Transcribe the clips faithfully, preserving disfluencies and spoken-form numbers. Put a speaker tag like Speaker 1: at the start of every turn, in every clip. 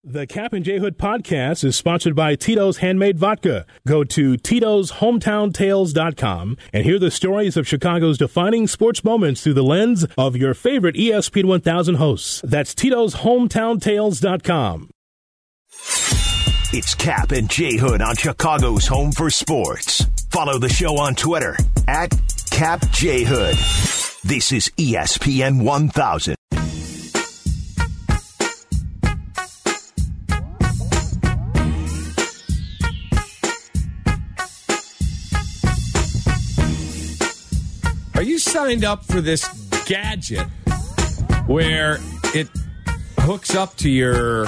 Speaker 1: The Cap and J Hood podcast is sponsored by Tito's Handmade Vodka. Go to Tito's Hometown Tales dot com and hear the stories of Chicago's defining sports moments through the lens of your favorite E S P N one thousand hosts. That's Tito's Hometown Tales dot com.
Speaker 2: It's Cap and J Hood on Chicago's Home for Sports. Follow the show on Twitter at Cap J Hood. This is E S P N one thousand.
Speaker 3: Are you signed up for this gadget where it hooks up to your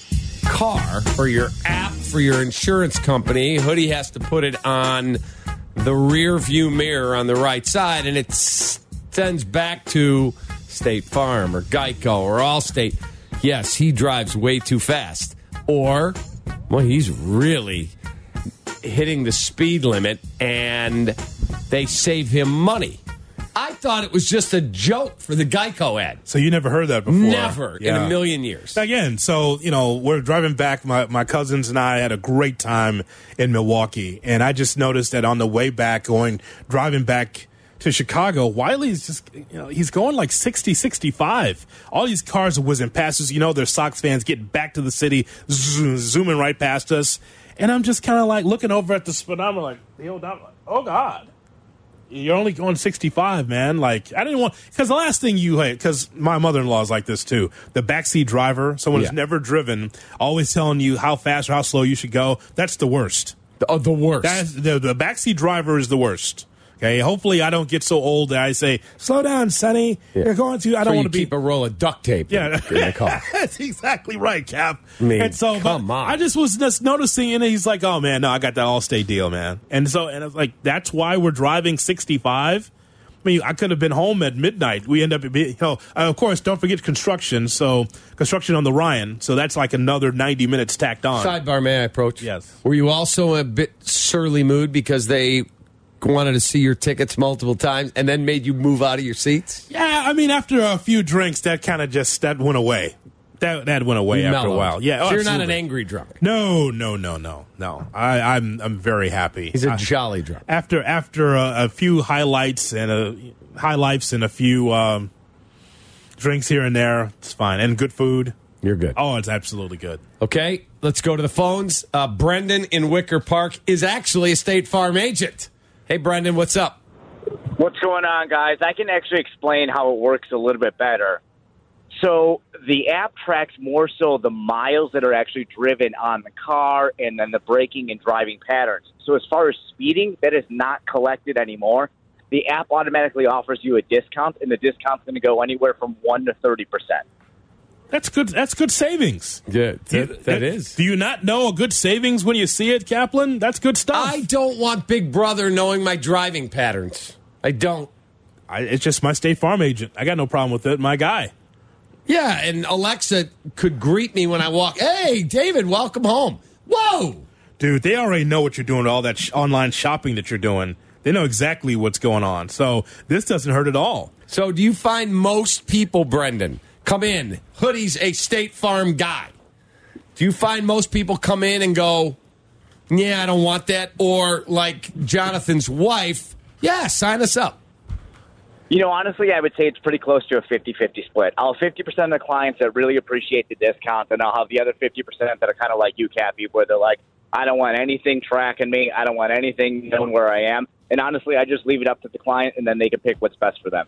Speaker 3: car or your app for your insurance company? Hoodie has to put it on the rear view mirror on the right side, and it sends back to State Farm or Geico or Allstate. Yes, he drives way too fast. Or, well, he's really hitting the speed limit, and they save him money. I thought it was just a joke for the Geico ad.
Speaker 4: So you never heard that before?
Speaker 3: Never
Speaker 4: yeah.
Speaker 3: in a million years.
Speaker 4: Again, so, you know, we're driving back. My, my cousins and I had a great time in Milwaukee. And I just noticed that on the way back, going driving back to Chicago, Wiley's just, you know, he's going like sixty, sixty-five. All these cars are whizzing past us. You know, they're Sox fans getting back to the city, zoom, zooming right past us. And I'm just kind of like looking over at the speedometer like, oh, God. You're only going sixty-five, man. Like, I didn't want, because the last thing you hate, because my mother-in-law is like this too. The backseat driver, someone who's
Speaker 3: Yeah.
Speaker 4: never driven, always telling you how fast or how slow you should go. That's the worst.
Speaker 3: Oh, the worst.
Speaker 4: That's, the, the backseat driver is the worst. Okay, hopefully I don't get so old that I say, slow down, Sonny.
Speaker 3: Yeah.
Speaker 4: You're going to, I don't
Speaker 3: so
Speaker 4: want
Speaker 3: you
Speaker 4: to be.
Speaker 3: keep a roll of duct tape
Speaker 4: Yeah,
Speaker 3: in, in the car.
Speaker 4: That's exactly right, Cap.
Speaker 3: I mean,
Speaker 4: and so,
Speaker 3: come
Speaker 4: but
Speaker 3: on.
Speaker 4: I just was just noticing, and he's like, "Oh man, no, I got that Allstate deal, man." And so, and I was like, "That's why we're driving sixty-five." I mean, I could have been home at midnight. We end up, you know, uh, of course, don't forget construction. So construction on the Ryan. So that's like another ninety minutes tacked on.
Speaker 3: Sidebar, may I approach?
Speaker 4: Yes.
Speaker 3: Were you also a bit surly mood because they wanted to see your tickets multiple times and then made you move out of your seats?
Speaker 4: Yeah, I mean, after a few drinks, that kind of just that went away. That that went away after
Speaker 3: Mellowed.
Speaker 4: a while. Yeah,
Speaker 3: so
Speaker 4: oh,
Speaker 3: you're not an
Speaker 4: absolutely.
Speaker 3: angry drunk.
Speaker 4: No, no, no, no, no. I, I'm I'm very happy.
Speaker 3: He's a
Speaker 4: I,
Speaker 3: jolly drunk.
Speaker 4: After after a, a few highlights and a highlights and a few um, drinks here and there, it's fine. And good food.
Speaker 3: You're good.
Speaker 4: Oh, it's absolutely good.
Speaker 3: Okay, let's go to the phones. Uh, Brendan in Wicker Park is actually a State Farm agent. Hey, Brendan, what's up?
Speaker 5: What's going on, guys? I can actually explain how it works a little bit better. So the app tracks more so the miles that are actually driven on the car and then the braking and driving patterns. So as far as speeding, that is not collected anymore. The app automatically offers you a discount, and the discount's going to go anywhere from one to thirty percent.
Speaker 4: That's good. That's good savings.
Speaker 3: Yeah,
Speaker 4: Do you-
Speaker 3: that, that is.
Speaker 4: Do you not know a good savings when you see it, Kaplan? That's good stuff.
Speaker 3: I don't want Big Brother knowing my driving patterns. I don't.
Speaker 4: I, it's just my State Farm agent. I got no problem with it. My guy.
Speaker 3: Yeah, and Alexa could greet me when I walk. Hey, David, welcome home. Whoa!
Speaker 4: Dude, they already know what you're doing, all that sh- online shopping that you're doing. They know exactly what's going on. So this doesn't hurt at all.
Speaker 3: So do you find most people, Brendan, come in, Hoodie's a State Farm guy. Do you find most people come in and go, yeah, I don't want that? Or like Jonathan's wife, yeah, sign us up.
Speaker 5: You know, honestly, I would say it's pretty close to a fifty-fifty split. I'll have fifty percent of the clients that really appreciate the discount, and I'll have the other fifty percent that are kind of like you, Cappy, where they're like, I don't want anything tracking me. I don't want anything knowing where I am. And honestly, I just leave it up to the client, and then they can pick what's best for them.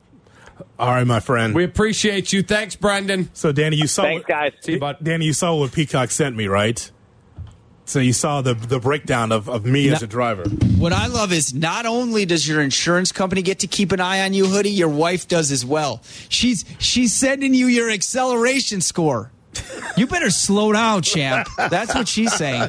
Speaker 4: All right, my friend.
Speaker 3: We appreciate you. Thanks, Brendan.
Speaker 4: So, Danny, you saw
Speaker 5: Thanks,
Speaker 4: what,
Speaker 5: guys.
Speaker 3: See you, bud.
Speaker 4: Danny, you saw what Peacock sent me, right? So you saw the the breakdown of, of me as a driver.
Speaker 6: What I love is not only does your insurance company get to keep an eye on you, Hoodie, your wife does as well. She's she's sending you your acceleration score. You better slow down, champ. That's what she's saying.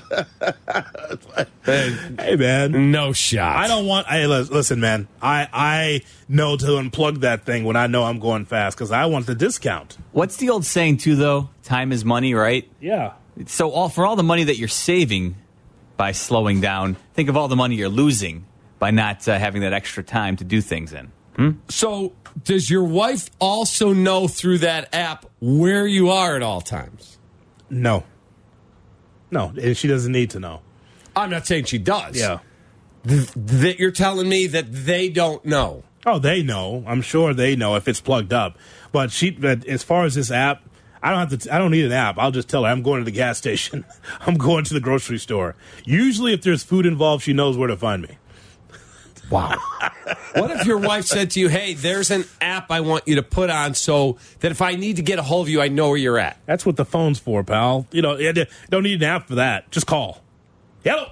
Speaker 4: Hey, man.
Speaker 3: No shot.
Speaker 4: I don't want. Hey, listen, man. I I know to unplug that thing when I know I'm going fast because I want the discount.
Speaker 7: What's the old saying, too, though? Time is money, right?
Speaker 4: Yeah.
Speaker 7: So all, for all the money that you're saving by slowing down, think of all the money you're losing by not uh, having that extra time to do things in. Hmm?
Speaker 3: So does your wife also know through that app where you are at all times?
Speaker 4: No. No, and she doesn't need to know.
Speaker 3: I'm not saying she does.
Speaker 4: Yeah.
Speaker 3: Th- that you're telling me that they don't know.
Speaker 4: Oh, they know. I'm sure they know if it's plugged up. But she, but as far as this app, I don't have to. I don't need an app. I'll just tell her I'm going to the gas station. I'm going to the grocery store. Usually, if there's food involved, she knows where to find me.
Speaker 3: Wow. What if your wife said to you, hey, there's an app I want you to put on so that if I need to get a hold of you, I know where you're at?
Speaker 4: That's what the phone's for, pal. You know, you don't need an app for that. Just call. Hello.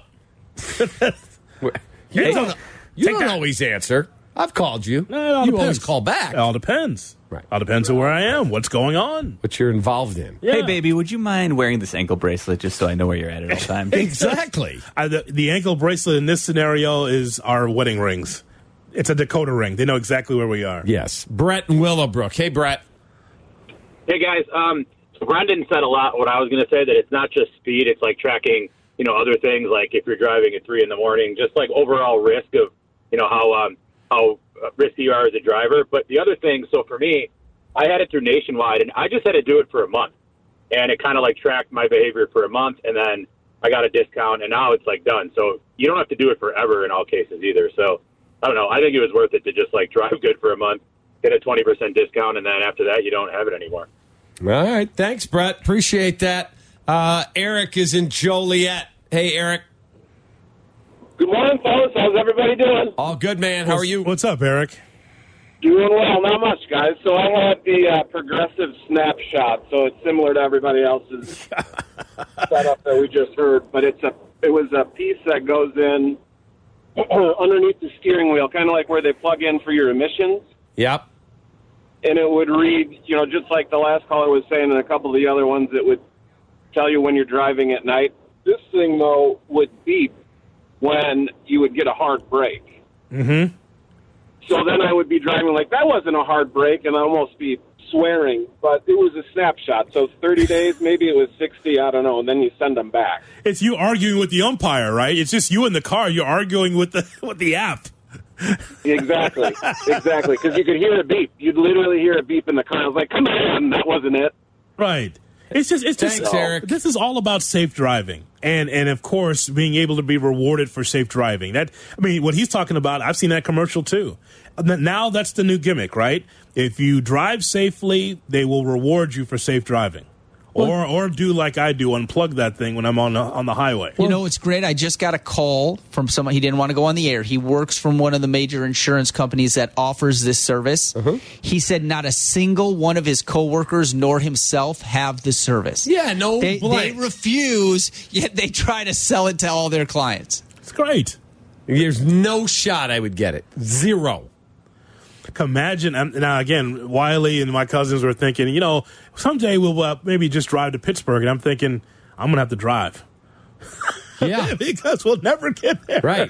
Speaker 3: You
Speaker 4: Hey,
Speaker 3: don't, you
Speaker 4: take
Speaker 3: don't
Speaker 4: that.
Speaker 3: always answer. I've called you.
Speaker 4: No, it all
Speaker 3: you
Speaker 4: depends.
Speaker 3: always call back.
Speaker 4: It all depends.
Speaker 3: Right.
Speaker 4: All depends on where I am, what's going on.
Speaker 3: What you're involved in.
Speaker 4: Yeah.
Speaker 7: Hey, baby, would you mind wearing this ankle bracelet just so I know where you're at at all times?
Speaker 3: Exactly.
Speaker 4: I, the, the ankle bracelet in this scenario is our wedding rings. It's a Dakota ring. They know exactly where we are.
Speaker 3: Yes. Brett and Willowbrook. Hey, Brett.
Speaker 8: Hey, guys. Um, Brendan said a lot what I was going to say, that it's not just speed. It's like tracking, you know, other things, like if you're driving at three in the morning, just like overall risk of, you know, how um, how risky you are as a driver. But the other thing, so for me, I had it through Nationwide, and I just had to do it for a month. And it kind of like tracked my behavior for a month, and then I got a discount, and now it's like done. So you don't have to do it forever in all cases either. So I don't know. I think it was worth it to just like drive good for a month, get a twenty percent discount, and then after that, you don't have it anymore.
Speaker 3: All right. Thanks, Brett. Appreciate that. Uh, Eric is in Joliet. Hey, Eric.
Speaker 9: Good morning, fellas. How's everybody doing?
Speaker 3: All good, man. How are you?
Speaker 4: What's up, Eric?
Speaker 9: Doing well. Not much, guys. So I had the uh, progressive snapshot, so it's similar to everybody else's setup that we just heard, but it's a it was a piece that goes in underneath the steering wheel, kind of like where they plug in for your emissions.
Speaker 3: Yep.
Speaker 9: And it would read, you know, just like the last caller was saying and a couple of the other ones, it would tell you when you're driving at night. This thing, though, would beep when you would get a hard break.
Speaker 4: Mm-hmm.
Speaker 9: So then I would be driving like, that wasn't a hard break, and I'd almost be swearing. But it was a snapshot. So thirty days, maybe it was sixty, I don't know, and then you send them back.
Speaker 4: It's you arguing with the umpire, right? It's just you in the car. You're arguing with the with the app.
Speaker 9: Exactly. Exactly. Because you could hear a beep. You'd literally hear a beep in the car. I was like, come on, that wasn't it.
Speaker 4: Right. It's just, it's just,
Speaker 3: Thanks, Eric.
Speaker 4: This is all about safe driving, and and of course being able to be rewarded for safe driving. That I mean, what he's talking about, I've seen that commercial too. Now that's the new gimmick, right? If you drive safely, they will reward you for safe driving, or or do like I do, unplug that thing when I'm on the, on the highway.
Speaker 6: You know, it's great. I just got a call from someone. He didn't want to go on the air. He works from one of the major insurance companies that offers this service.
Speaker 3: Uh-huh.
Speaker 6: He said not a single one of his coworkers nor himself have the service.
Speaker 3: Yeah, no
Speaker 6: They, they
Speaker 3: blank.
Speaker 6: refuse, yet they try to sell it to all their clients.
Speaker 4: It's great.
Speaker 3: There's no shot I would get it. Zero.
Speaker 4: Imagine um, now again, Wiley and my cousins were thinking, you know, someday we'll uh, maybe just drive to Pittsburgh, and I'm thinking I'm gonna have to drive.
Speaker 3: Yeah.
Speaker 4: Because we'll never get there.
Speaker 3: Right.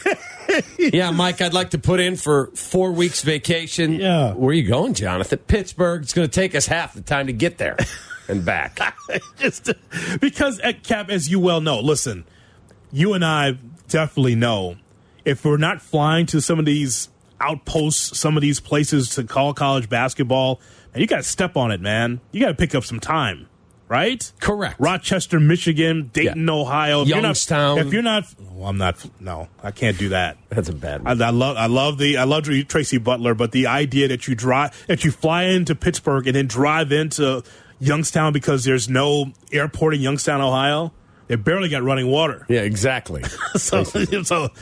Speaker 3: Yeah, Mike, I'd like to put in for four weeks vacation.
Speaker 4: Yeah.
Speaker 3: Where are you going, Jonathan? Pittsburgh. It's going to take us half the time to get there and back.
Speaker 4: Just because, uh, Cap, as you well know, listen, you and I definitely know if we're not flying to some of these outposts, some of these places to call college basketball, and you got to step on it, man. You got to pick up some time, right?
Speaker 3: Correct.
Speaker 4: Rochester, Michigan, Dayton,
Speaker 3: Yeah.
Speaker 4: Ohio. If you're not-
Speaker 3: Youngstown.
Speaker 4: If you're not, well, I'm not. No, I can't do that.
Speaker 3: That's a bad
Speaker 4: I,
Speaker 3: one.
Speaker 4: I love, I love the, I love Tracy Butler, but the idea that you drive, that you fly into Pittsburgh and then drive into Youngstown because there's no airport in Youngstown, Ohio. They barely got running water.
Speaker 3: Yeah, exactly.
Speaker 4: So, so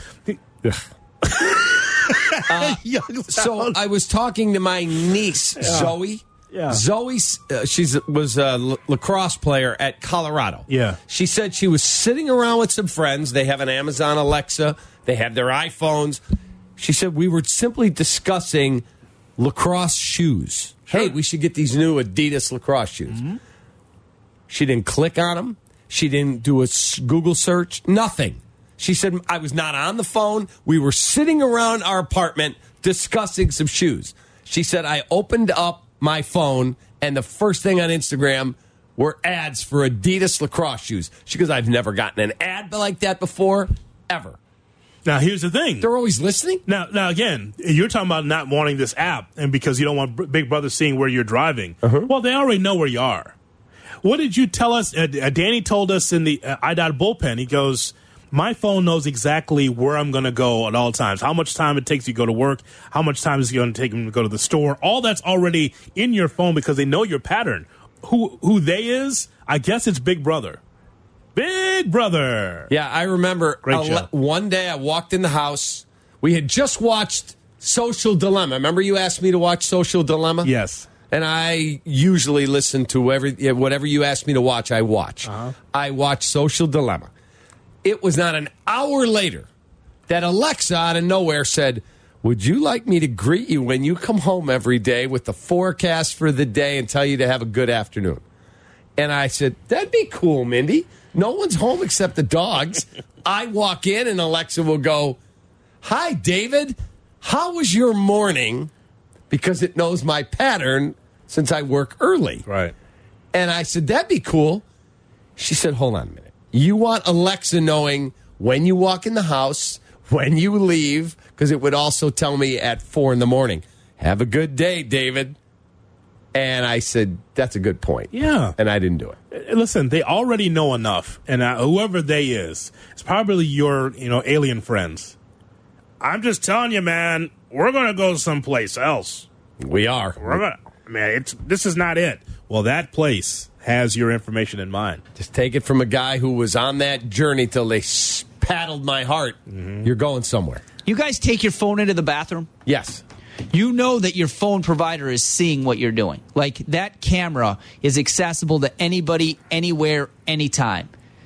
Speaker 3: Uh, so I was talking to my niece, Zoe.
Speaker 4: Yeah.
Speaker 3: Zoe, uh, she's was a l- lacrosse player at Colorado.
Speaker 4: Yeah.
Speaker 3: She said she was sitting around with some friends. They have an Amazon Alexa. They have their iPhones. She said we were simply discussing lacrosse shoes. Hey, we should get these new Adidas lacrosse shoes.
Speaker 4: Mm-hmm.
Speaker 3: She didn't click on them. She didn't do a s- Google search. Nothing. She said, I was not on the phone. We were sitting around our apartment discussing some shoes. She said, I opened up my phone, and the first thing on Instagram were ads for Adidas lacrosse shoes. She goes, I've never gotten an ad like that before, ever.
Speaker 4: now here's the thing.
Speaker 3: They're always listening?
Speaker 4: Now, now again, you're talking about not wanting this app, and because you don't want Big Brother seeing where you're driving.
Speaker 3: Uh-huh.
Speaker 4: Well, they already know where you are. What did you tell us? Uh, uh, Danny told us in the uh, I D O T bullpen, he goes, my phone knows exactly where I'm going to go at all times, how much time it takes you to go to work, how much time is it going to take them to go to the store. All that's already in your phone because they know your pattern. Who who they is, I guess it's Big Brother. Big Brother.
Speaker 3: Yeah, I remember
Speaker 4: Great show.
Speaker 3: uh, one day I walked in the house. We had just watched Social Dilemma. Remember you asked me to watch Social Dilemma?
Speaker 4: Yes.
Speaker 3: And I usually listen to every whatever you ask me to watch, I watch.
Speaker 4: Uh-huh.
Speaker 3: I watch Social Dilemma. It was not an hour later that Alexa out of nowhere said, would you like me to greet you when you come home every day with the forecast for the day and tell you to have a good afternoon? And I said, that'd be cool, Mindy. No one's home except the dogs. I walk in and Alexa will go, hi, David. How was your morning? Because it knows my pattern since I work early.
Speaker 4: Right.
Speaker 3: And I said, that'd be cool. She said, hold on a minute. You want Alexa knowing when you walk in the house, when you leave, because it would also tell me at four in the morning, have a good day, David. And I said, that's a good point.
Speaker 4: Yeah.
Speaker 3: And I didn't do it.
Speaker 4: Listen, they already know enough. And uh, whoever they is, it's probably your, you know, alien friends. I'm just telling you, man, we're going to go someplace else.
Speaker 3: We are.
Speaker 4: We're gonna, man, it's this is not it. Well, that place has your information in mind.
Speaker 3: Just take it from a guy who was on that journey till they s- paddled my heart. Mm-hmm. You're going somewhere.
Speaker 6: You guys take your phone into the bathroom?
Speaker 3: Yes.
Speaker 6: You know that your phone provider is seeing what you're doing. Like, that camera is accessible to anybody, anywhere, anytime.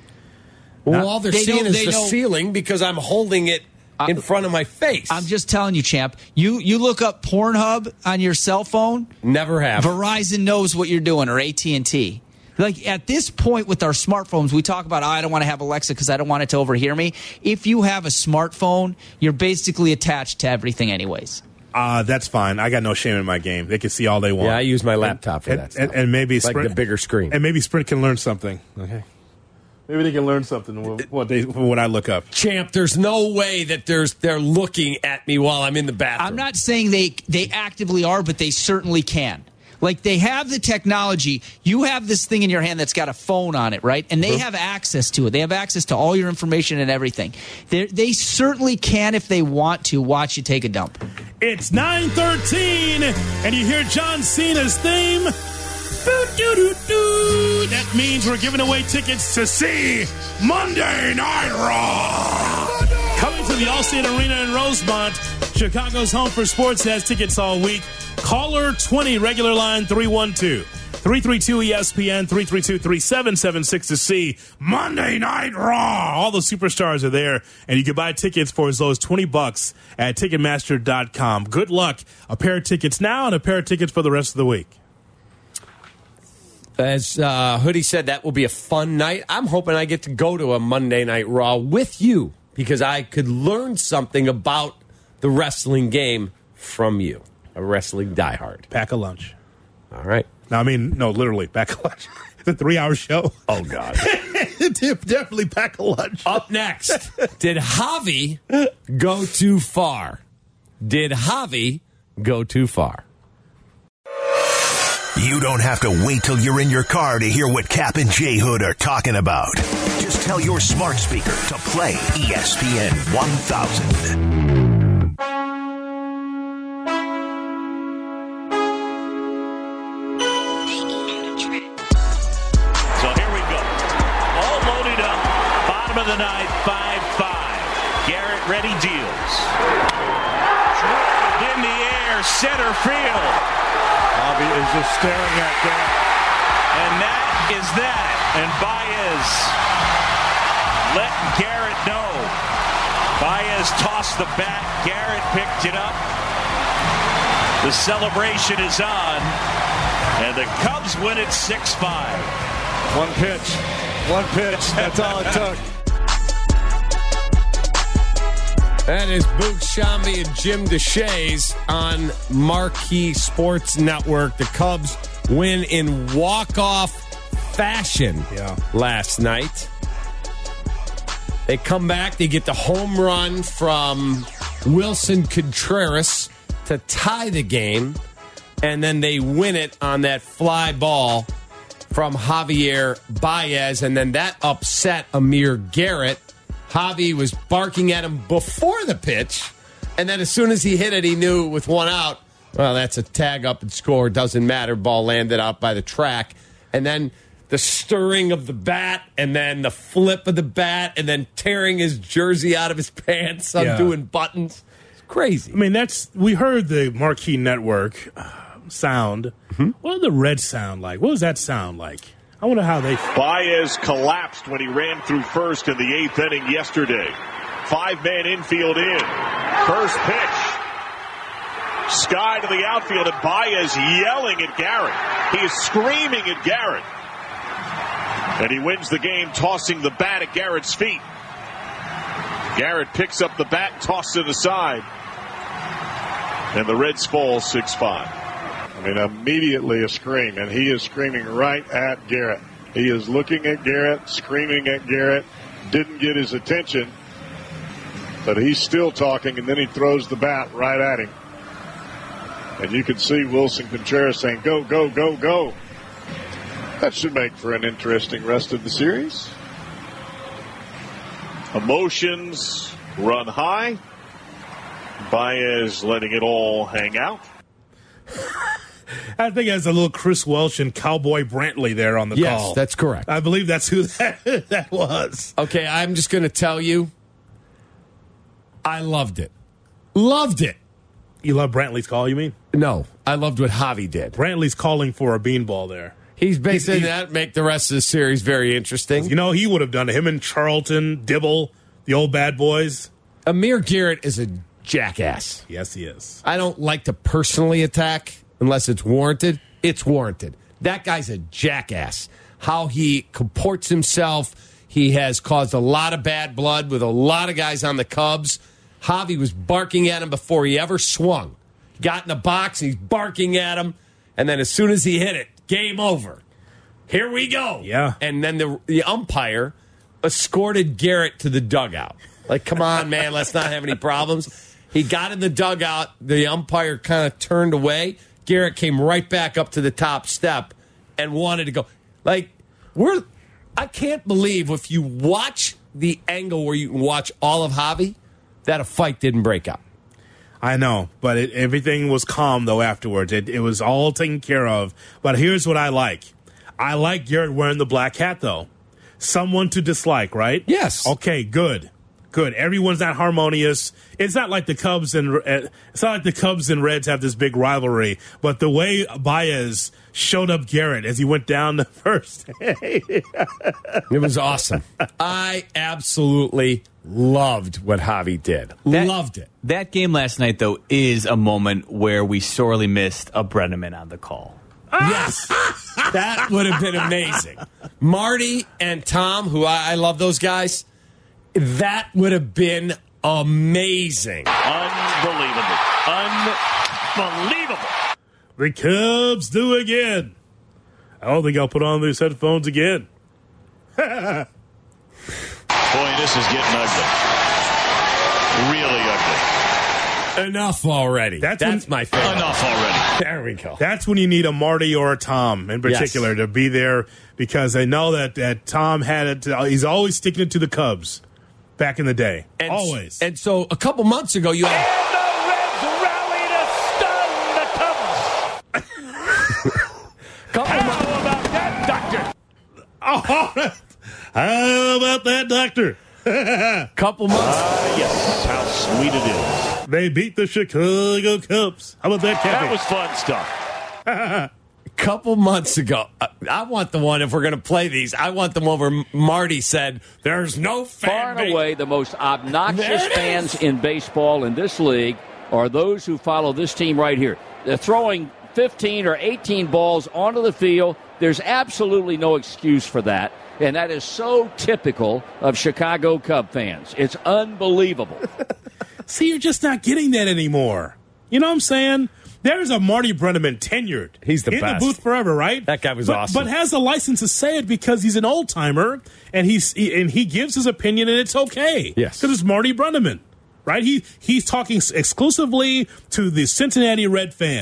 Speaker 3: Well, all they're
Speaker 6: They
Speaker 3: seeing
Speaker 6: know-
Speaker 3: is
Speaker 6: they
Speaker 3: the
Speaker 6: know-
Speaker 3: ceiling because I'm holding it in front of my face.
Speaker 6: I'm just telling you, champ. You you look up Pornhub on your cell phone.
Speaker 3: Never have.
Speaker 6: Verizon knows what you're doing, or A T and T. Like, at this point with our smartphones, we talk about, oh, I don't want to have Alexa because I don't want it to overhear me. If you have a smartphone, you're basically attached to everything anyways.
Speaker 4: Uh, that's fine. I got no shame in my game. They can see all they want.
Speaker 3: Yeah, I use my laptop for
Speaker 4: and,
Speaker 3: that stuff.
Speaker 4: And, and maybe
Speaker 3: like
Speaker 4: Sprint,
Speaker 3: the bigger screen.
Speaker 4: And maybe Sprint can learn something. Okay. Maybe they can learn something from what they from what I look up.
Speaker 3: Champ, there's no way that there's they're looking at me while I'm in the bathroom.
Speaker 6: I'm not saying they they actively are, but they certainly can. Like, they have the technology. You have this thing in your hand that's got a phone on it, right? And they have access to it. They have access to all your information and everything. They're, they certainly can, if they want to, watch you take a dump.
Speaker 4: It's nine thirteen, and you hear John Cena's theme. Doo-doo-doo-doo. That means we're giving away tickets to see Monday Night Raw. Coming to the Allstate Arena in Rosemont, Chicago's Home for Sports has tickets all week. Caller twenty, regular line three one two, three three two, E S P N, three three two, three seven seven six to see Monday Night Raw. All the superstars are there, and you can buy tickets for as low as twenty bucks at Ticketmaster dot com. Good luck. A pair of tickets now and a pair of tickets for the rest of the week.
Speaker 3: As uh, Hoodie said, that will be a fun night. I'm hoping I get to go to a Monday Night Raw with you because I could learn something about the wrestling game from you. A wrestling diehard.
Speaker 4: Pack a lunch.
Speaker 3: All right.
Speaker 4: No, I mean, no, literally, pack a lunch. It's a three-hour show.
Speaker 3: Oh, God.
Speaker 4: Definitely pack a lunch.
Speaker 3: Up next, did Javi go too far? Did Javi go too far?
Speaker 2: You don't have to wait till you're in your car to hear what Cap and J Hood are talking about. Just tell your smart speaker to play E S P N one thousand.
Speaker 10: So here we go. All loaded up. Bottom of the ninth, five five. Garrett ready, deals. In the air, center field.
Speaker 11: Bobby is just staring at that.
Speaker 10: And that is that. And Baez letting Garrett know. Baez tossed the bat. Garrett picked it up. The celebration is on. And the Cubs win it six five.
Speaker 11: One pitch. One pitch. That's all it took.
Speaker 3: That is Boog Sciambi and Jim DeShays on Marquee Sports Network. The Cubs win in walk-off fashion
Speaker 4: yeah.
Speaker 3: last night. They come back. They get the home run from Wilson Contreras to tie the game. And then they win it on that fly ball from Javier Baez, and then that upset Amir Garrett. Javi was barking at him before the pitch, and then as soon as he hit it, he knew with one out, well, that's a tag up and score. Doesn't matter. Ball landed out by the track. And then the stirring of the bat, and then the flip of the bat, and then tearing his jersey out of his pants, undoing yeah. buttons. It's crazy.
Speaker 4: I mean, that's we heard the Marquee Network uh, sound. Mm-hmm. What did the Reds sound like? What does that sound like? I wonder how they...
Speaker 10: Baez collapsed when he ran through first in the eighth inning yesterday. Five-man infield in. First pitch. Sky to the outfield, and Baez yelling at Garrett. He is screaming at Garrett. And he wins the game, tossing the bat at Garrett's feet. Garrett picks up the bat, tosses it aside. And the Reds fall six five.
Speaker 11: I mean, immediately a scream, and he is screaming right at Garrett. He is looking at Garrett, screaming at Garrett. Didn't get his attention, but he's still talking, and then he throws the bat right at him. And you can see Wilson Contreras saying, go, go, go, go. That should make for an interesting rest of the series.
Speaker 10: Emotions run high. Baez letting it all hang out.
Speaker 4: I think there's a little Chris Welsh and Cowboy Brantley there on the
Speaker 3: yes,
Speaker 4: call.
Speaker 3: Yes, that's correct.
Speaker 4: I believe that's who that, that was.
Speaker 3: Okay, I'm just going to tell you, I loved it. Loved it.
Speaker 4: You love Brantley's call, you mean?
Speaker 3: No, I loved what Javi did.
Speaker 4: Brantley's calling for a beanball there.
Speaker 3: He's basically that make the rest of the series very interesting.
Speaker 4: You know, he would have done it. Him and Charlton, Dibble, the old bad boys.
Speaker 3: Amir Garrett is a jackass.
Speaker 4: Yes, he is.
Speaker 3: I don't like to personally attack unless it's warranted. It's warranted. That guy's a jackass. How he comports himself. He has caused a lot of bad blood with a lot of guys on the Cubs. Javi was barking at him before he ever swung. He got in the box, he's barking at him, and then as soon as he hit it, game over. Here we go.
Speaker 4: Yeah.
Speaker 3: And then the the umpire escorted Garrett to the dugout. Like, come on, man, let's not have any problems. He got in the dugout. The umpire kind of turned away. Garrett came right back up to the top step and wanted to go. Like, we're, I can't believe if you watch the angle where you can watch all of Javi, that a fight didn't break out.
Speaker 4: I know, but it, everything was calm, though, afterwards. It, it was all taken care of. But here's what I like. I like Garrett wearing the black hat, though. Someone to dislike, right?
Speaker 3: Yes.
Speaker 4: Okay, good. Good. Everyone's not harmonious. It's not like the Cubs and uh, it's not like the Cubs and Reds have this big rivalry. But the way Baez showed up Garrett as he went down the first,
Speaker 3: it was awesome. I absolutely loved what Javi did.
Speaker 7: That,
Speaker 3: loved it.
Speaker 7: That game last night, though, is a moment where we sorely missed a Brenneman on the call.
Speaker 3: Yes, that would have been amazing. Marty and Tom, who I, I love those guys. That would have been amazing.
Speaker 10: Unbelievable. Unbelievable.
Speaker 4: The Cubs do again. I don't think I'll put on these headphones again.
Speaker 10: Boy, this is getting ugly. Really ugly.
Speaker 3: Enough already.
Speaker 4: That's,
Speaker 3: That's
Speaker 4: when,
Speaker 3: my favorite.
Speaker 10: Enough already.
Speaker 3: There we go.
Speaker 4: That's when you need a Marty or a Tom in particular
Speaker 3: yes.
Speaker 4: to be there because I know that, that Tom had it. Uh, he's always sticking it to the Cubs back in the day.
Speaker 3: And,
Speaker 4: always.
Speaker 3: And so a couple months ago, you had.
Speaker 10: And the Reds rally to stun the Cubs.
Speaker 3: couple
Speaker 10: How
Speaker 3: months-
Speaker 10: about that, Doctor?
Speaker 4: Oh, how about that, Doctor?
Speaker 3: couple months.
Speaker 10: Uh, yes, how sweet it is.
Speaker 4: They beat the Chicago Cubs. How about that, Cappy?
Speaker 10: That was fun stuff.
Speaker 3: couple months ago, I, I want the one, if we're going to play these, I want the one where Marty said, there's no fan
Speaker 12: Far and
Speaker 3: base.
Speaker 12: away, the most obnoxious
Speaker 3: There it
Speaker 12: fans
Speaker 3: is.
Speaker 12: in baseball in this league are those who follow this team right here. They're throwing fifteen or eighteen balls onto the field. There's absolutely no excuse for that. And that is so typical of Chicago Cub fans. It's unbelievable.
Speaker 4: See, you're just not getting that anymore. You know what I'm saying? There's a Marty Brenneman tenured.
Speaker 3: He's the
Speaker 4: in
Speaker 3: best.
Speaker 4: the booth forever, right?
Speaker 3: That guy was
Speaker 4: but,
Speaker 3: awesome.
Speaker 4: But has the license to say it because he's an old timer and he's he, and he gives his opinion and it's okay.
Speaker 3: Yes,
Speaker 4: because it's Marty Brenneman, right? He he's talking exclusively to the Cincinnati Red fan.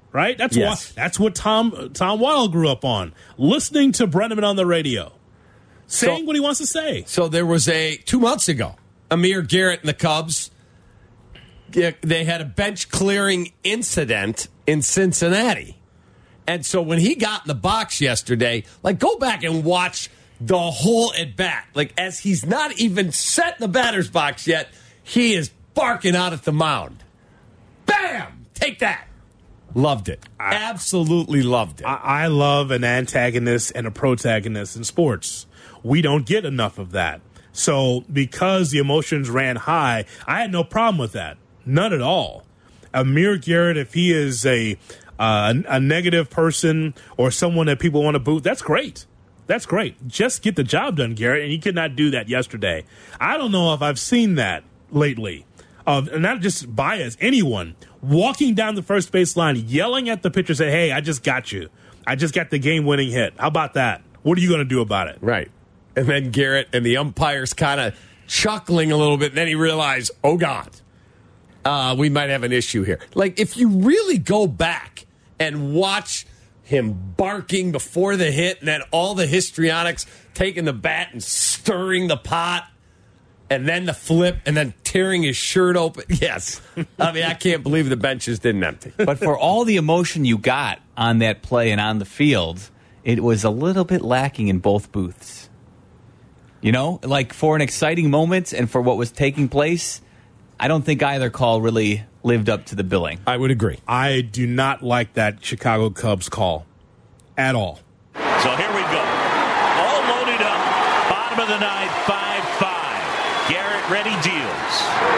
Speaker 1: right? That's
Speaker 3: Yes.
Speaker 1: what that's what Tom Tom Weil grew up on, listening to Brenneman on the radio, saying
Speaker 3: So-
Speaker 1: what he wants to say.
Speaker 3: So there was a two months ago, Amir Garrett and the Cubs. yeah, They had a bench clearing incident in Cincinnati, and so when he got in the box yesterday, like go back and watch the whole at bat. Like as he's not even set in the batter's box yet, he is barking out at the mound. Bam! Take that. Loved it. Absolutely loved it.
Speaker 1: I, I love an antagonist and a protagonist in sports. We don't get enough of that. So because the emotions ran high, I had no problem with that. None at all. Amir Garrett, if he is a uh, a negative person or someone that people want to boot, that's great. That's great. Just get the job done, Garrett, and you could not do that yesterday. I don't know if I've seen that lately. Of uh, not just Baez, anyone walking down the first base line, yelling at the pitcher, say, hey, I just got you. I just got the game-winning hit. How about that? What are you going to do about it?
Speaker 3: Right. And then Garrett and the umpires kind of chuckling a little bit. And then he realized, oh, God, uh, we might have an issue here. Like, if you really go back and watch him barking before the hit and then all the histrionics taking the bat and stirring the pot and then the flip and then tearing his shirt open. Yes. I mean, I can't believe the benches didn't empty.
Speaker 7: But for all the emotion you got on that play and on the field, it was a little bit lacking in both booths. You know, like for an exciting moment and for what was taking place, I don't think either call really lived up to the billing.
Speaker 3: I would agree.
Speaker 1: I do not like that Chicago Cubs call at all.
Speaker 10: So here we go. All loaded up. Bottom of the ninth, five five. Garrett ready deals.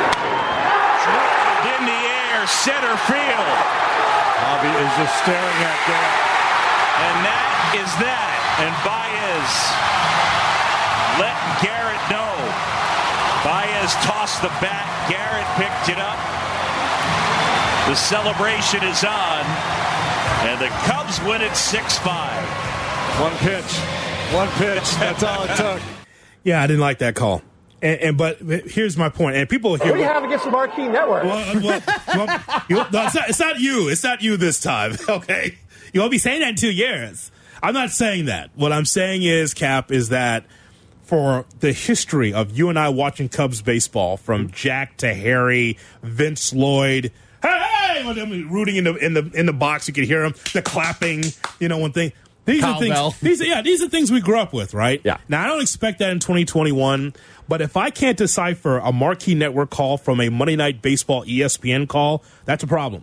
Speaker 10: In the air, center field.
Speaker 11: Bobby is just staring at Garrett.
Speaker 10: And that is that. And Baez letting Garrett know. Baez tossed the bat. Garrett picked it up. The celebration is on. And the Cubs win it six five.
Speaker 11: One pitch. One pitch. That's all it took.
Speaker 1: Yeah, I didn't like that call. And, and but here's my point. And people here.
Speaker 13: What do you have against the Marquee Network?
Speaker 1: Well, well, well, you, no, it's, not, it's not you. It's not you this time. Okay, you won't be saying that in two years. I'm not saying that. What I'm saying is, Cap, is that for the history of you and I watching Cubs baseball, from Jack to Harry, Vince Lloyd, hey, hey, when I'm rooting in the in the in the box, you could hear them, the clapping, you know, one thing. These are
Speaker 3: Cowbell.
Speaker 1: things. These, are, yeah, these are things we grew up with, right?
Speaker 3: Yeah.
Speaker 1: Now I don't expect that in twenty twenty-one, but if I can't decipher a Marquee Network call from a Monday Night Baseball E S P N call, that's a problem.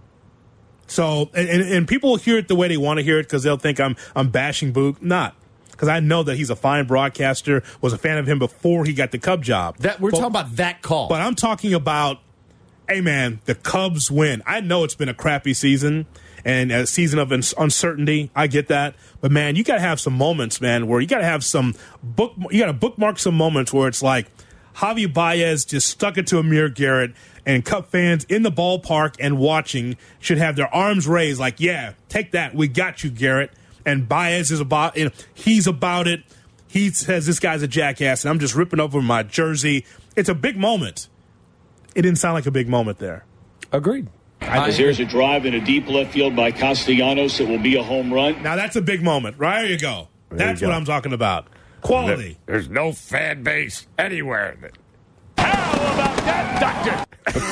Speaker 1: So, and, and people will hear it the way they want to hear it because they'll think I'm I'm bashing Boog. Not. Because I know that he's a fine broadcaster, was a fan of him before he got the Cub job.
Speaker 3: That We're
Speaker 1: but,
Speaker 3: talking about that call.
Speaker 1: But I'm talking about, hey, man, the Cubs win. I know it's been a crappy season and a season of uncertainty. I get that. But, man, you got to have some moments, man, where you got to have some book. You got to bookmark some moments where it's like Javi Baez just stuck it to Amir Garrett, and Cub fans in the ballpark and watching should have their arms raised like, yeah, take that. We got you, Garrett. And Baez is about, you know, he's about it. He says this guy's a jackass, and I'm just ripping over my jersey. It's a big moment. It didn't sound like a big moment there.
Speaker 3: Agreed.
Speaker 14: As there's a drive in a deep left field by Castellanos, it will be a home run.
Speaker 1: Now that's a big moment. Right, there you go.
Speaker 3: There
Speaker 1: That's
Speaker 3: you
Speaker 1: what
Speaker 3: go.
Speaker 1: I'm talking about. Quality.
Speaker 3: There's no fan base anywhere.
Speaker 10: How about that,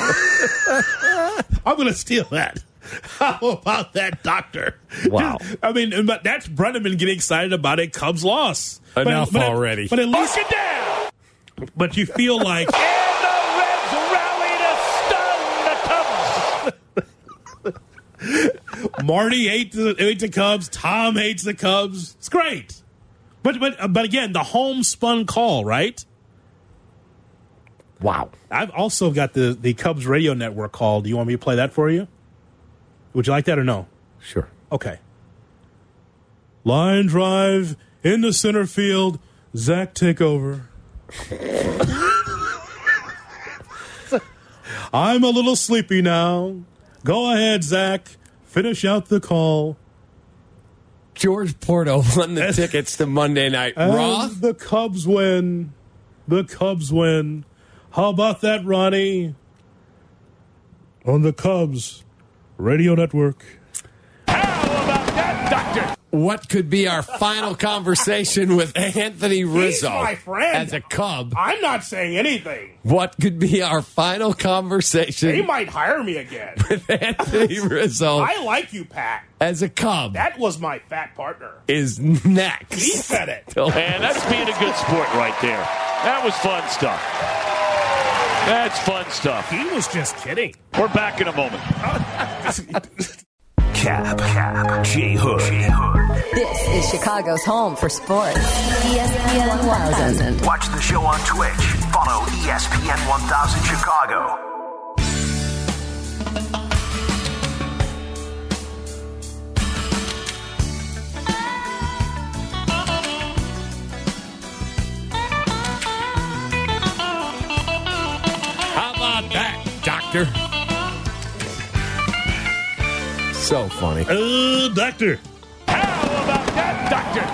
Speaker 10: Doctor?
Speaker 1: I'm going to steal that. How about that, Doctor?
Speaker 3: Wow.
Speaker 1: I mean, but that's Brenneman getting excited about a Cubs loss.
Speaker 3: Enough
Speaker 1: but, but
Speaker 3: already.
Speaker 1: At, but at least,
Speaker 10: Mark it down.
Speaker 1: but you feel like,
Speaker 10: And the Reds rally to stun the Cubs.
Speaker 1: Marty hates the, hates the Cubs. Tom hates the Cubs. It's great. But but but again, the homespun call, right?
Speaker 3: Wow.
Speaker 1: I've also got the, the Cubs radio network call. Do you want me to play that for you? Would you like that or no?
Speaker 3: Sure.
Speaker 1: Okay. Line drive in the center field. Zach, take over. I'm a little sleepy now. Go ahead, Zach. Finish out the call.
Speaker 3: George Porto won the tickets to Monday Night Raw.
Speaker 1: And the Cubs win. The Cubs win. How about that, Ronnie? On the Cubs Radio Network.
Speaker 3: what could be our final conversation with Anthony Rizzo?
Speaker 4: He's my friend.
Speaker 3: As a Cub.
Speaker 4: I'm not saying anything.
Speaker 3: What could be our final conversation?
Speaker 4: They might hire me again.
Speaker 3: With Anthony Rizzo.
Speaker 4: I like you, Pat.
Speaker 3: As a Cub.
Speaker 4: That was my fat partner.
Speaker 3: Is next.
Speaker 4: He said it.
Speaker 10: Man, that's being a good sport right there. That was fun stuff. That's fun stuff.
Speaker 4: He was just kidding.
Speaker 10: We're back in a moment.
Speaker 2: Cap, Cap, J Hood.
Speaker 13: This is Chicago's home for sports. E S P N one thousand.
Speaker 2: Watch the show on Twitch. Follow E S P N one thousand Chicago.
Speaker 3: How about that, Doctor? So funny.
Speaker 4: Oh, uh, Doctor.
Speaker 10: How about that,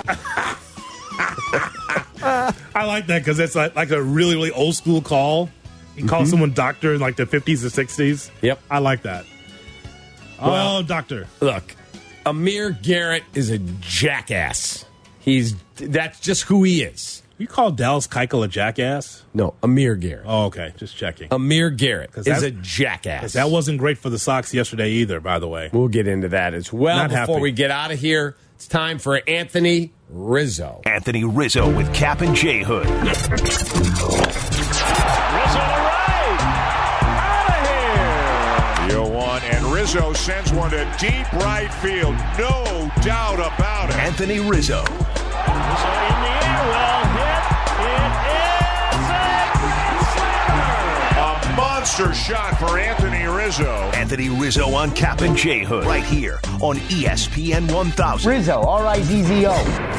Speaker 10: Doctor?
Speaker 4: I like that because it's like, like a really, really old school call. You mm-hmm. call someone doctor in like the fifties or sixties.
Speaker 3: Yep.
Speaker 4: I like that. Well, oh, doctor.
Speaker 3: Look, Amir Garrett is a jackass. He's That's just who he is.
Speaker 4: You call Dallas Keuchel a jackass?
Speaker 3: No, Amir Garrett.
Speaker 4: Oh, okay. Just checking.
Speaker 3: Amir Garrett is that, a jackass.
Speaker 4: That wasn't great for the Sox yesterday either, by the way.
Speaker 3: We'll get into that as well.
Speaker 4: Not
Speaker 3: Before
Speaker 4: happy.
Speaker 3: we get out of here, it's time for Anthony Rizzo.
Speaker 2: Anthony Rizzo with Cap and J Hood.
Speaker 10: Rizzo to right. Out of here.
Speaker 15: oh one, and Rizzo sends one to deep right field. No doubt about it.
Speaker 2: Anthony Rizzo.
Speaker 10: Rizzo in the air, well hit. It is a grand slammer.
Speaker 15: A monster shot for Anthony Rizzo.
Speaker 2: Anthony Rizzo on Cap and J Hood right here on E S P N one thousand.
Speaker 16: Rizzo, R I Z Z O.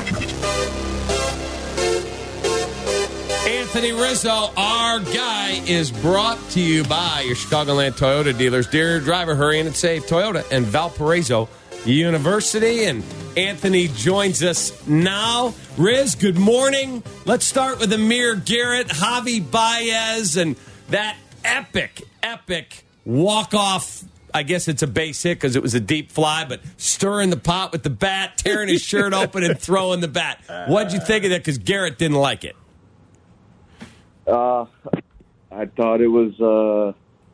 Speaker 3: Anthony Rizzo, our guy, is brought to you by your Chicagoland Toyota dealers. Dear driver, hurry in and save Toyota and Valparaiso University. And Anthony joins us now. Riz, good morning. Let's start with Amir Garrett, Javi Baez, and that epic, epic walk-off. I guess it's a base hit because it was a deep fly, but stirring the pot with the bat, tearing his shirt open and throwing the bat. What'd you think of that? Because Garrett didn't like it.
Speaker 17: Uh, I thought it was. Uh,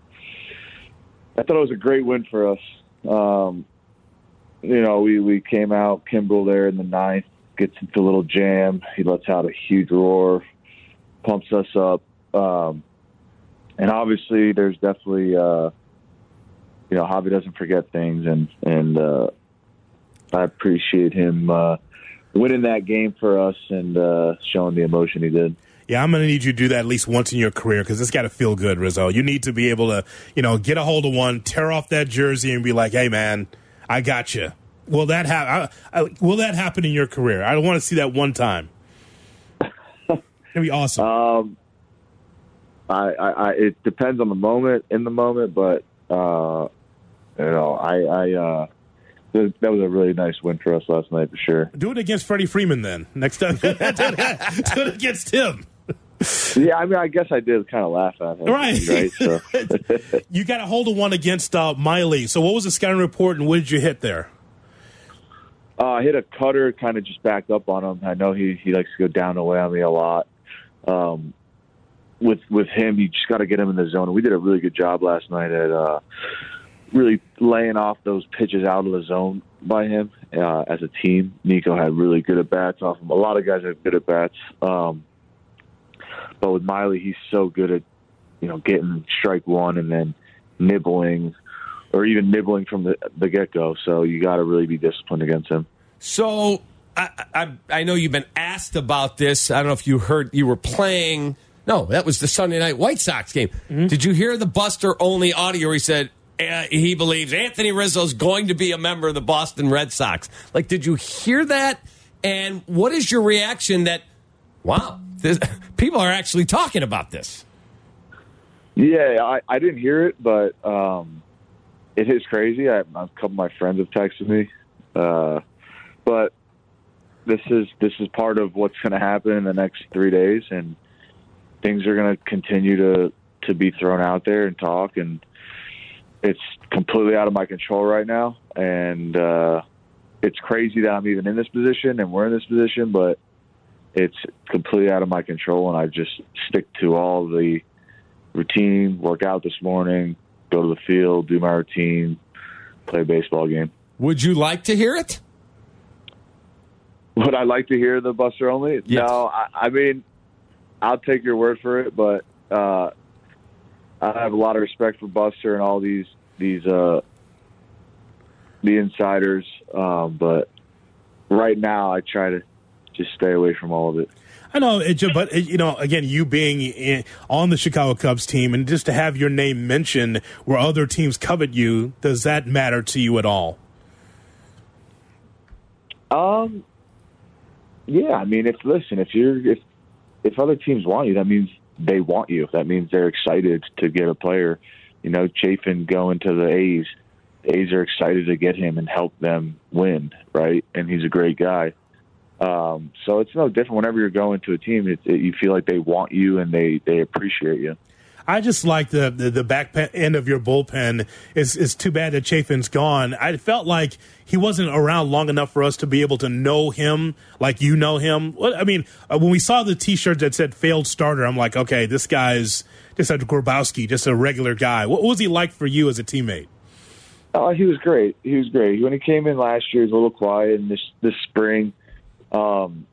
Speaker 17: I thought it was a great win for us. Um, you know, we, we came out, Kimbrel there in the ninth, gets into a little jam. He lets out a huge roar, pumps us up. Um, and obviously there's definitely, uh, you know, Javi doesn't forget things. And, and uh, I appreciate him uh, winning that game for us and uh, showing the emotion he did.
Speaker 4: Yeah, I'm going to need you to do that at least once in your career because it's got to feel good, Rizzo. You need to be able to, you know, get a hold of one, tear off that jersey, and be like, "Hey, man, I got you." Will that happen? Will that happen in your career? I want to see that one time. It'd be awesome.
Speaker 17: Um, I, I, I, it depends on the moment, in the moment, but uh, you know, I, I, uh, that was a really nice win for us last night for sure.
Speaker 4: Do it against Freddie Freeman then. Next time, do it against him.
Speaker 17: Yeah, I mean, I guess I did kind of laugh at him.
Speaker 4: Right.
Speaker 17: Right. So.
Speaker 4: You got a hold of one against uh, Miley. So what was the scouting report and what did you hit there?
Speaker 17: Uh, I hit a cutter, kind of just backed up on him. I know he, he likes to go down away on me a lot. Um, with with him, you just got to get him in the zone. We did a really good job last night at uh, really laying off those pitches out of the zone by him uh, as a team. Nico had really good at bats off him. A lot of guys have good at bats. Um, But with Miley, he's so good at, you know, getting strike one and then nibbling or even nibbling from the, the get-go. So you got to really be disciplined against him.
Speaker 3: So I, I I know you've been asked about this. I don't know if you heard you were playing. No, that was the Sunday night White Sox game. Mm-hmm. Did you hear the Buster-only audio where he said uh, he believes Anthony Rizzo's going to be a member of the Boston Red Sox? Like, did you hear that? And what is your reaction that, wow, this, people are actually talking about this?
Speaker 17: Yeah, I, I didn't hear it, but um, it is crazy. I, a couple of my friends have texted me. Uh, but this is this is part of what's going to happen in the next three days, and things are going to continue to, to be thrown out there and talk, and it's completely out of my control right now. And uh, it's crazy that I'm even in this position and we're in this position, but it's completely out of my control, and I just stick to all the routine, work out this morning, go to the field, do my routine, play a baseball game.
Speaker 3: Would you like to hear it?
Speaker 17: Would I like to hear the Buster Olney?
Speaker 3: Yes.
Speaker 17: No, I, I mean, I'll take your word for it, but uh, I have a lot of respect for Buster and all these these uh, the insiders, um, but right now I try to just stay away from all of it.
Speaker 1: I know, it, but it, you know, again, you being in, on the Chicago Cubs team, and just to have your name mentioned where other teams covet you, does that matter to you at all?
Speaker 17: Um, yeah, I mean, if listen, if you're if if other teams want you, that means they want you. That means they're excited to get a player. You know, Chafin going to the A's, the A's are excited to get him and help them win, right? And he's a great guy. Um, so it's no different whenever you're going to a team. It, it, you feel like they want you and they, they appreciate you.
Speaker 1: I just like the, the, the back end of your bullpen. It's, it's too bad that Chafin's gone. I felt like he wasn't around long enough for us to be able to know him like you know him. I mean, when we saw the T-shirt that said failed starter, I'm like, okay, this guy's just a Grabowski, just a regular guy. What was he like for you as a teammate?
Speaker 17: Oh, he was great. He was great. When he came in last year, he was a little quiet, and this, this spring, Um,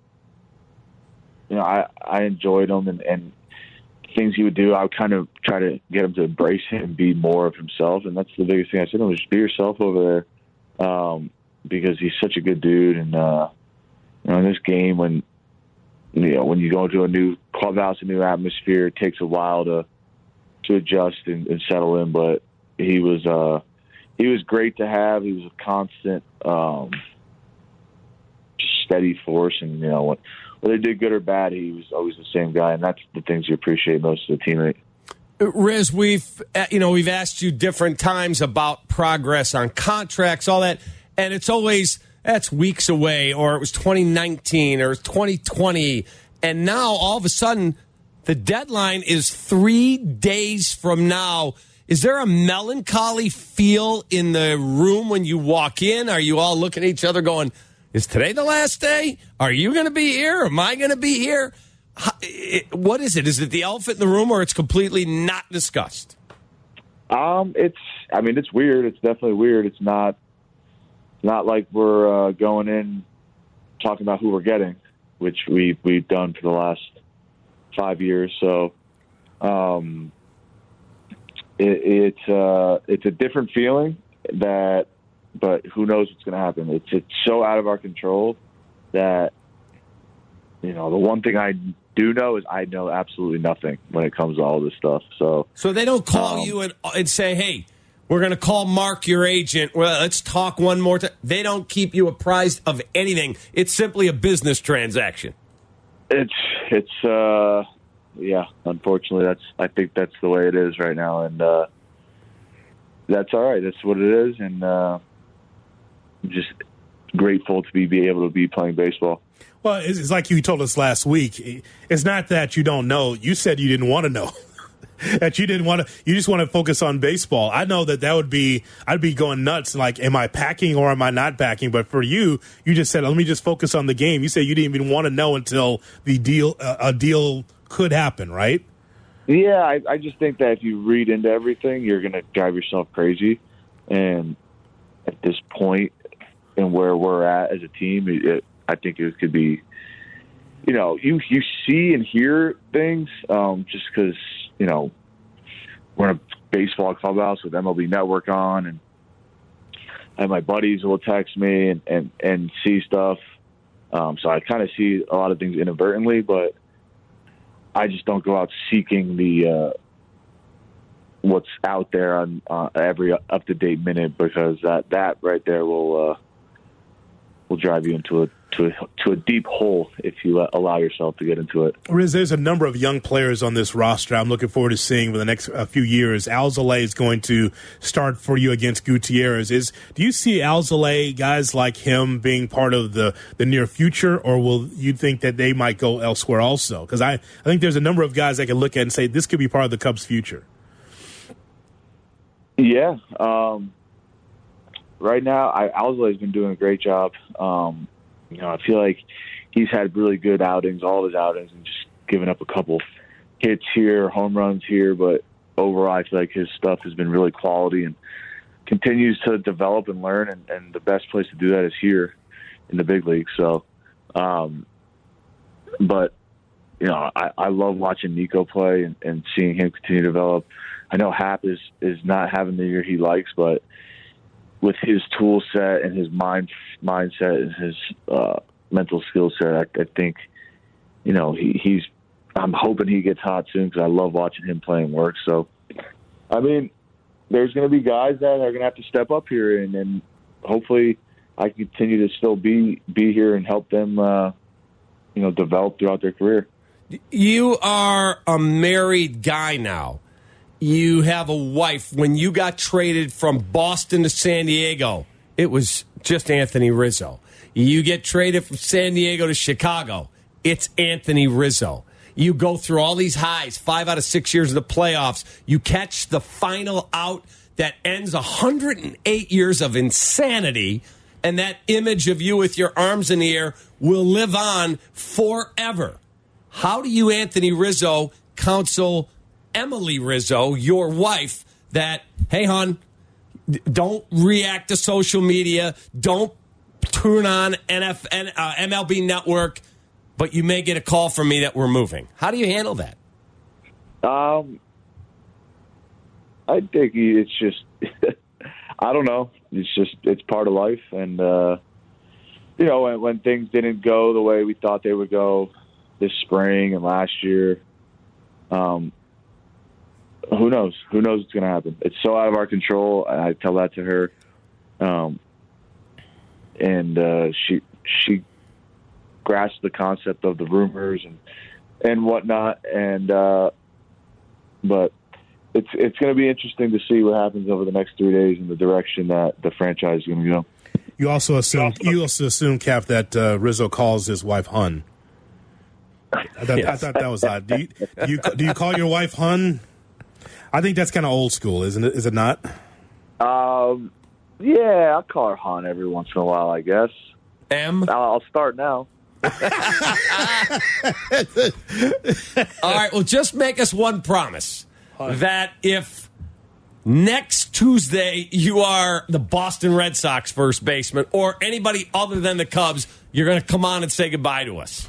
Speaker 17: you know, I, I enjoyed him, and, and things he would do, I would kind of try to get him to embrace it and be more of himself. And that's the biggest thing I said to him, was just be yourself over there, um, because he's such a good dude. And, uh, you know, in this game, when, you know, when you go into a new clubhouse, a new atmosphere, it takes a while to, to adjust and, and settle in. But he was, uh, he was great to have. He was a constant, um, steady force, and you know, whether they did good or bad, he was always the same guy, and that's the things you appreciate most of the teammate.
Speaker 3: Riz, we've you know we've asked you different times about progress on contracts, all that, and it's always that's weeks away, or it was twenty nineteen, or it was twenty twenty, and now all of a sudden the deadline is three days from now. Is there a melancholy feel in the room when you walk in? Are you all looking at each other going, is today the last day? Are you going to be here? Am I going to be here? What is it? Is it the elephant in the room, or it's completely not discussed?
Speaker 17: Um, it's. I mean, it's weird. It's definitely weird. It's not. Not like we're uh, going in talking about who we're getting, which we we've done for the last five years. So, um, it, it's uh, it's a different feeling that. But who knows what's going to happen? It's it's so out of our control that, you know, the one thing I do know is I know absolutely nothing when it comes to all this stuff. So,
Speaker 3: so they don't call
Speaker 17: um,
Speaker 3: you and, and say, "Hey, we're going to call Mark, your agent. Well, let's talk one more time." They don't keep you apprised of anything. It's simply a business transaction.
Speaker 17: It's it's uh, yeah. Unfortunately, that's I think that's the way it is right now, and uh, that's all right. That's what it is, and. Uh, I'm just grateful to be, be able to be playing baseball.
Speaker 1: Well, it's, it's like you told us last week. It's not that you don't know. You said you didn't want to know. That you didn't want to. You just want to focus on baseball. I know that that would be. I'd be going nuts. Like, am I packing or am I not packing? But for you, you just said, let me just focus on the game. You said you didn't even want to know until the deal. Uh, a deal could happen, right?
Speaker 17: Yeah, I, I just think that if you read into everything, you're going to drive yourself crazy. And at this point, and where we're at as a team, it, I think it could be, you know, you you see and hear things um, just because, you know, we're in a baseball clubhouse with M L B Network on, and I have my buddies will text me and, and, and see stuff. Um, so I kind of see a lot of things inadvertently, but I just don't go out seeking the uh, what's out there on uh, every up-to-date minute, because that, that right there will uh, will drive you into a to a, to a deep hole if you allow yourself to get into it.
Speaker 1: Riz, there's a number of young players on this roster I'm looking forward to seeing for the next uh, few years. Alzolay is going to start for you against Gutierrez. Is do you see Alzolay, guys like him, being part of the, the near future, or will you think that they might go elsewhere also? Because I, I think there's a number of guys I can look at and say this could be part of the Cubs' future.
Speaker 17: Yeah. Um, right now, I, Alzolay has been doing a great job. Um, you know, I feel like he's had really good outings, all of his outings, and just giving up a couple hits here, home runs here. But overall, I feel like his stuff has been really quality and continues to develop and learn. And, and the best place to do that is here in the big league. So, um, but, you know, I, I love watching Nico play and, and seeing him continue to develop. I know Hap is, is not having the year he likes, but with his tool set and his mind mindset and his uh, mental skill set, I, I think, you know, he, he's. I'm hoping he gets hot soon because I love watching him play and work. So, I mean, there's going to be guys that are going to have to step up here, and, and hopefully, I can continue to still be be here and help them, uh, you know, develop throughout their career.
Speaker 16: You are a married guy now. You have a wife. When you got traded from Boston to San Diego, it was just Anthony Rizzo. You get traded from San Diego to Chicago, it's Anthony Rizzo. You go through all these highs, five out of six years of the playoffs. You catch the final out that ends one hundred eight years of insanity, and that image of you with your arms in the air will live on forever. How do you, Anthony Rizzo, counsel Emily Rizzo, your wife, that, hey, hon, don't react to social media, don't turn on N F L, uh, M L B Network, but you may get a call from me that we're moving? How do you handle that?
Speaker 17: Um, I think it's just, I don't know. It's just, it's part of life. And, uh, you know, when, when things didn't go the way we thought they would go this spring and last year, um, who knows? Who knows what's going to happen? It's so out of our control. I tell that to her. Um, and uh, she, she, grasp the concept of the rumors and and whatnot, and uh, but it's it's going to be interesting to see what happens over the next three days in the direction that the franchise is going to go.
Speaker 4: You also assume you also assume Cap that uh, Rizzo calls his wife Hun. I thought, yes. I thought that was odd. Do you, do you do you call your wife Hun? I think that's kind of old school, isn't it? Is it not?
Speaker 17: Um, yeah, I'll call her Han every once in a while, I guess.
Speaker 16: M.
Speaker 17: I'll, I'll start now.
Speaker 16: All right, well, just make us one promise that if next Tuesday you are the Boston Red Sox first baseman or anybody other than the Cubs, you're going to come on and say goodbye to us.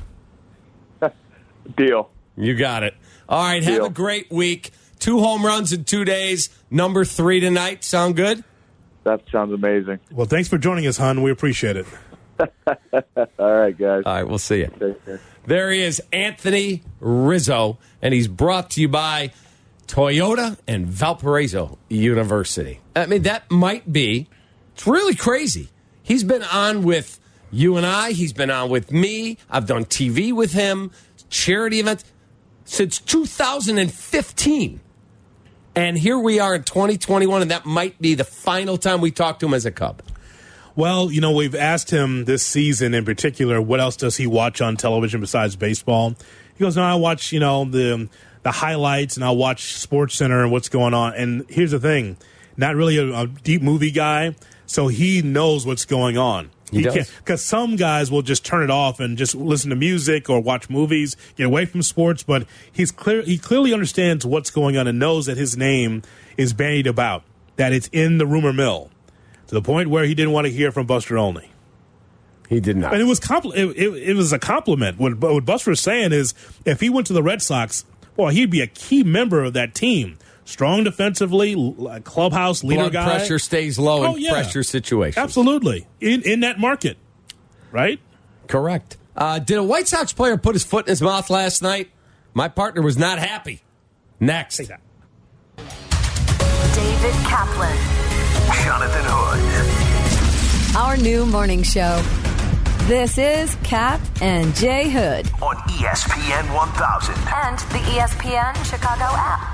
Speaker 17: Deal.
Speaker 16: You got it. All right,
Speaker 17: Deal.
Speaker 16: have a great week. Two home runs in two days. Number three tonight. Sound good?
Speaker 17: That sounds amazing.
Speaker 4: Well, thanks for joining us, Hun. We appreciate it.
Speaker 17: All right, guys.
Speaker 16: All right, we'll see you. There he is, Anthony Rizzo, and he's brought to you by Toyota and Valparaiso University. I mean, that might be, it's really crazy. He's been on with you and I. He's been on with me. I've done T V with him, charity events, since two thousand fifteen. And here we are in twenty twenty-one, and that might be the final time we talk to him as a Cub.
Speaker 4: Well, you know, we've asked him this season in particular, what else does he watch on television besides baseball? He goes, no, I watch, you know, the the highlights, and I watch SportsCenter and what's going on. And here's the thing, not really a, a deep movie guy, so he knows what's going on.
Speaker 16: He,
Speaker 4: he
Speaker 16: does.
Speaker 4: Because some guys will just turn it off and just listen to music or watch movies, get away from sports, but he's clear. He clearly understands what's going on and knows that his name is bandied about, that it's in the rumor mill. To the point where he didn't want to hear from Buster Olney.
Speaker 16: He did not.
Speaker 4: And it was compl- it, it, it was a compliment. What, what Buster was saying is if he went to the Red Sox, well, he'd be a key member of that team. Strong defensively, clubhouse leader
Speaker 16: Blood
Speaker 4: guy.
Speaker 16: pressure stays low
Speaker 4: oh,
Speaker 16: in
Speaker 4: yeah.
Speaker 16: pressure situations.
Speaker 4: Absolutely. In, in that market, right?
Speaker 16: Correct. Uh, did a White Sox player put his foot in his mouth last night? My partner was not happy. Next.
Speaker 13: David Kaplan.
Speaker 2: Jonathan Hood.
Speaker 13: Our new morning show. This is Cap and Jay Hood.
Speaker 2: On E S P N one thousand.
Speaker 13: And the E S P N Chicago app.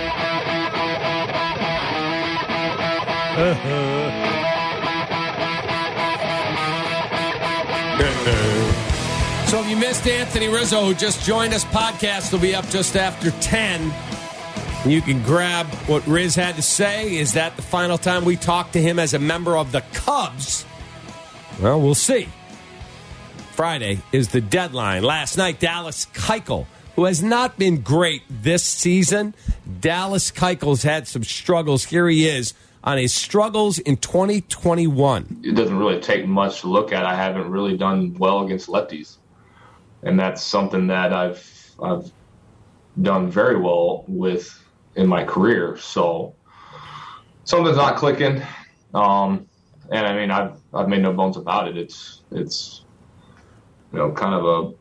Speaker 16: So if you missed Anthony Rizzo, who just joined us, podcast will be up just after ten. You can grab what Riz had to say. Is that the final time we talk to him as a member of the Cubs? Well, we'll see. Friday is the deadline. Last night, Dallas Keuchel, who has not been great this season. Dallas Keuchel's had some struggles. Here he is on his struggles in twenty twenty-one.
Speaker 18: It doesn't really take much to look at. I haven't really done well against lefties. And that's something that I've I've done very well with in my career. So something's not clicking. Um, and I mean, I've I've made no bones about it. It's it's you know kind of a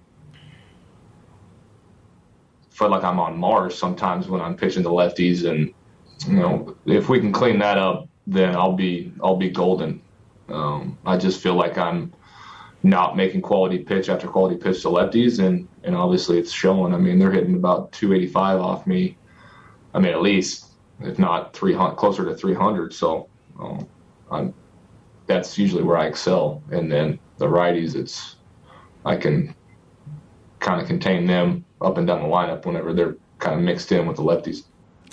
Speaker 18: feel like I'm on Mars sometimes when I'm pitching to lefties, and you know if we can clean that up, then I'll be I'll be golden. Um, I just feel like I'm not making quality pitch after quality pitch to lefties, and and obviously it's showing. I mean, they're hitting about two eighty-five off me. I mean, at least if not three hundred, closer to three hundred. So um, I'm that's usually where I excel. And then the righties, it's I can kind of contain them up and down the lineup whenever they're kind of mixed in with the lefties.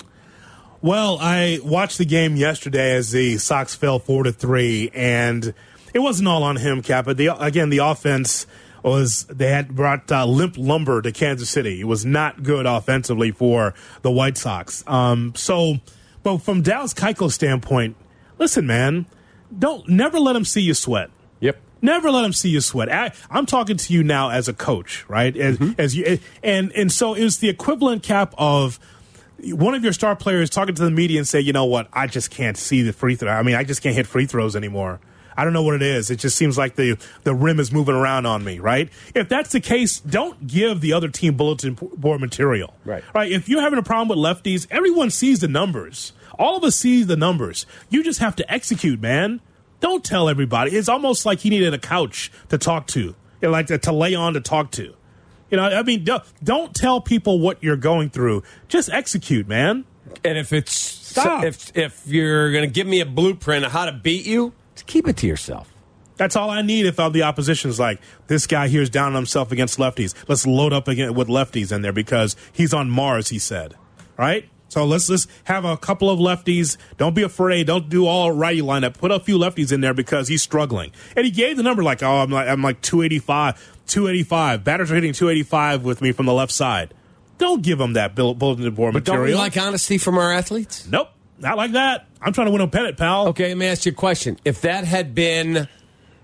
Speaker 4: Well, I watched the game yesterday as the Sox fell four to three, and it wasn't all on him, Cap. But the, again, the offense was they had brought uh, limp lumber to Kansas City. It was not good offensively for the White Sox. Um, so, but from Dallas Keuchel's standpoint, listen, man, don't never let him see you sweat.
Speaker 16: Yep.
Speaker 4: Never let him see you sweat. I, I'm talking to you now as a coach, right? As, mm-hmm. as you, and and so it was the equivalent, Cap, of one of your star players talking to the media and say, you know what, I just can't see the free throw. I mean, I just can't hit free throws anymore. I don't know what it is. It just seems like the, the rim is moving around on me, right? If that's the case, don't give the other team bulletin board material.
Speaker 16: Right.
Speaker 4: Right. If you're having a problem with lefties, everyone sees the numbers. All of us see the numbers. You just have to execute, man. Don't tell everybody. It's almost like he needed a couch to talk to, you know, like to, to lay on to talk to. You know, I mean, don't, don't tell people what you're going through. Just execute, man.
Speaker 16: And if it's
Speaker 4: Stop.
Speaker 16: if if you're going to give me a blueprint of how to beat you, just keep it to yourself.
Speaker 4: That's all I need if all the opposition's like, this guy here is down on himself against lefties. Let's load up again with lefties in there because he's on Mars, he said. Right? So let's just have a couple of lefties. Don't be afraid. Don't do all righty lineup. Put a few lefties in there because he's struggling. And he gave the number like, oh, I'm like, I'm like two eighty-five. two eighty-five. Batters are hitting two eighty-five with me from the left side. Don't give them that bulletin board
Speaker 16: but
Speaker 4: material.
Speaker 16: Don't we like honesty from our athletes?
Speaker 4: Nope. Not like that. I'm trying to win a pennant, pal.
Speaker 16: Okay, let me ask you a question. If that had been, uh,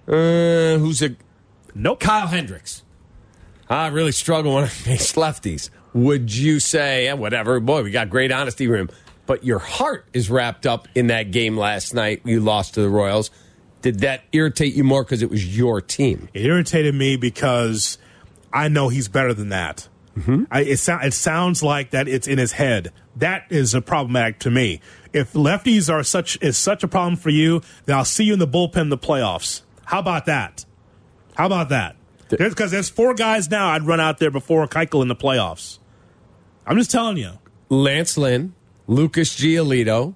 Speaker 16: who's a...
Speaker 4: Nope.
Speaker 16: Kyle Hendricks. I really struggle when I face lefties. Would you say, yeah, whatever, boy, we got great honesty room, but your heart is wrapped up in that game last night you lost to the Royals. Did that irritate you more because it was your team?
Speaker 4: It irritated me because I know he's better than that.
Speaker 16: Mm-hmm.
Speaker 4: I, it, so, it sounds like that it's in his head. That is a problematic to me. If lefties are such is such a problem for you, then I'll see you in the bullpen in the playoffs. How about that? How about that? Because there's, there's four guys now I'd run out there before Keuchel in the playoffs. I'm just telling you.
Speaker 16: Lance Lynn, Lucas Giolito,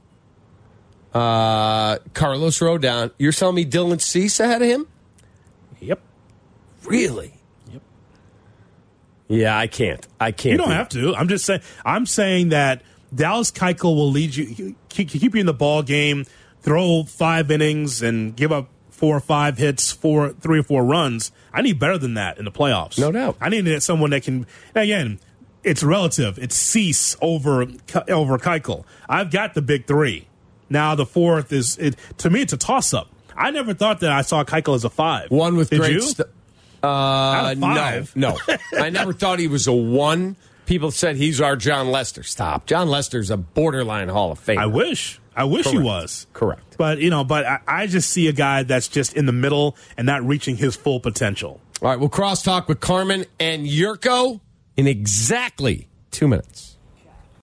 Speaker 16: uh, Carlos Rodon. You're telling me Dylan Cease ahead of him?
Speaker 4: Yep.
Speaker 16: Really?
Speaker 4: Yep.
Speaker 16: Yeah, I can't. I can't.
Speaker 4: You don't have to. I'm just saying. I'm saying that Dallas Keuchel will lead you, keep, keep you in the ball game, throw five innings, and give up four or five hits, four, three or four runs. I need better than that in the playoffs.
Speaker 16: No doubt.
Speaker 4: I need someone that can. Again, it's relative. It's Cease over over Keuchel. I've got the big three. Now the fourth is it, to me. It's a toss up. I never thought that I saw Keuchel as a five.
Speaker 16: One with
Speaker 4: Did
Speaker 16: great.
Speaker 4: you?
Speaker 16: St- uh, no, no. I never thought he was a one. People said he's our John Lester. Stop. John Lester's a borderline Hall of Famer.
Speaker 4: I wish. I wish
Speaker 16: Correct.
Speaker 4: he was.
Speaker 16: Correct.
Speaker 4: But, you know, but I, I just see a guy that's just in the middle and not reaching his full potential.
Speaker 16: All right, we'll crosstalk with Carmen and Yurko in exactly two minutes.